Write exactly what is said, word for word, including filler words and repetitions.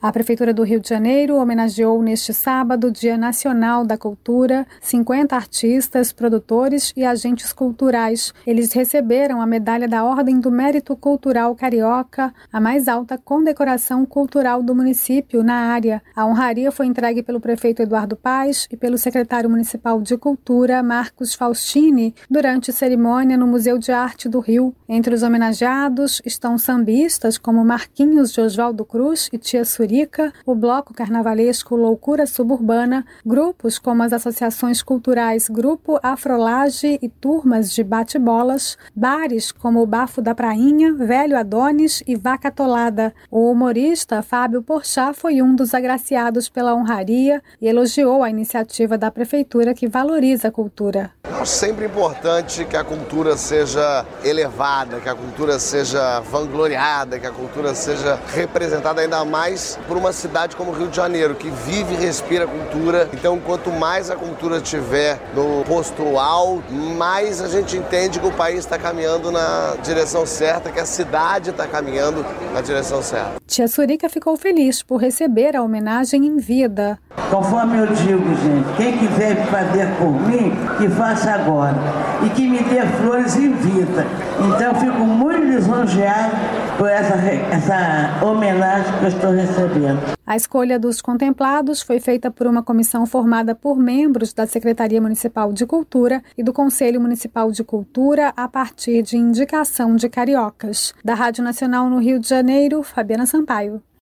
A Prefeitura do Rio de Janeiro homenageou neste sábado, Dia Nacional da Cultura, cinquenta artistas, produtores e agentes culturais. Eles receberam a medalha da Ordem do Mérito Cultural Carioca, a mais alta condecoração cultural do município na área. A honraria foi entregue pelo prefeito Eduardo Paes e pelo secretário municipal de Cultura, Marcos Faustini, durante cerimônia no Museu de Arte do Rio. Entre os homenageados estão sambistas como Marquinhos de Oswaldo Cruz e Tia Surica, o bloco carnavalesco Loucura Suburbana, grupos como as associações culturais Grupo Afrolage e Turmas de Bate-Bolas, bares como o Bafo da Prainha, Velho Adonis e Vaca Atolada. O humorista Fábio Porchat foi um dos agraciados pela honraria e elogiou a iniciativa da Prefeitura que valoriza a cultura. É sempre importante que a cultura seja elevada, que a cultura seja vangloriada, que a cultura seja representada ainda mais por uma cidade como o Rio de Janeiro, que vive e respira cultura. Então, quanto mais a cultura estiver no posto alto, mais a gente entende que o país está caminhando na direção certa, que a cidade está caminhando na direção certa. Tia Surica ficou feliz por receber a homenagem em vida. Conforme eu digo, gente, quem quiser fazer por mim, que faça agora. E que me dê flores em vida. Então, eu fico muito lisonjeado por essa, essa homenagem que eu estou recebendo. A escolha dos contemplados foi feita por uma comissão formada por membros da Secretaria Municipal de Cultura e do Conselho Municipal de Cultura a partir de indicação de cariocas. Da Rádio Nacional no Rio de Janeiro, Fabiana Sampaio.